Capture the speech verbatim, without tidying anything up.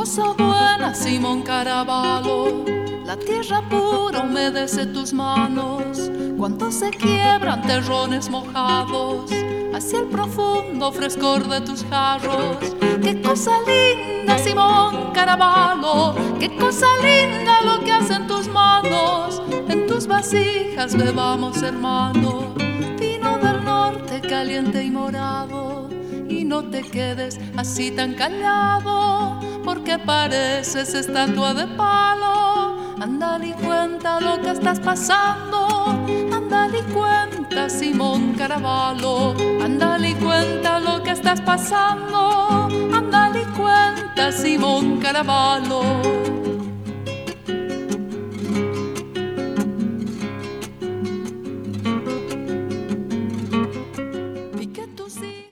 cosa buena, Simón Caraballo. La tierra pura humedece tus manos cuando se quiebran terrones mojados hacia el profundo frescor de tus jarros. Qué cosa linda, Simón Caraballo, qué cosa linda lo que hacen tus manos. En tus vasijas bebamos, hermano, vino del norte caliente y morado. Y no te quedes así tan callado, porque pareces estatua de palo. Ándale y cuenta lo que estás pasando, ándale y cuenta, Simón Caraballo. Ándale y cuenta lo que estás pasando, ándale y cuenta, Simón Caraballo.